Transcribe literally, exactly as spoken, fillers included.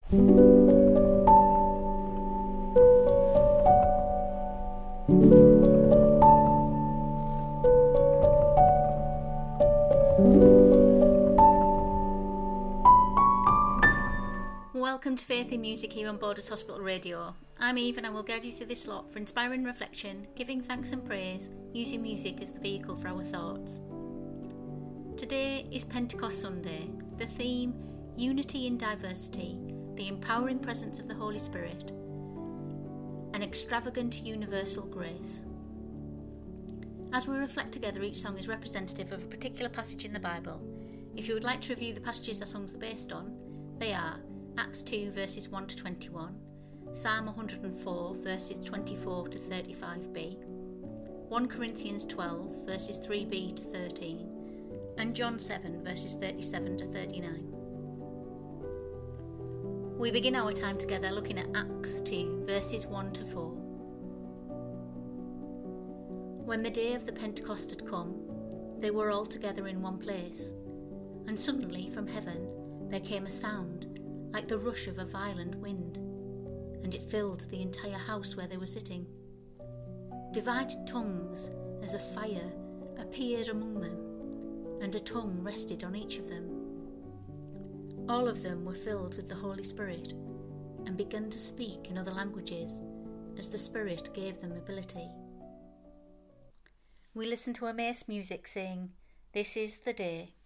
Welcome to Faith in Music here on Borders Hospital Radio. I'm Eve and I will guide you through this slot for inspiring reflection, giving thanks and praise, using music as the vehicle for our thoughts. Today is Pentecost Sunday. The theme, Unity in Diversity, the empowering presence of the Holy Spirit, an extravagant universal grace. As we reflect together, each song is representative of a particular passage in the Bible. If you would like to review the passages our songs are based on, they are Acts two verses one to twenty-one, Psalm one hundred four verses twenty-four to thirty-five b, First Corinthians twelve verses three b to thirteen, and John seven verses thirty-seven to thirty-nine. We begin our time together looking at Acts two verses one to four. When the day of the Pentecost had come, they were all together in one place, and suddenly from heaven there came a sound like the rush of a violent wind, and it filled the entire house where they were sitting. Divided tongues as of fire appeared among them, and a tongue rested on each of them. All of them were filled with the Holy Spirit, and began to speak in other languages, as the Spirit gave them ability. We listen to Amaze Music sing, "This is the Day."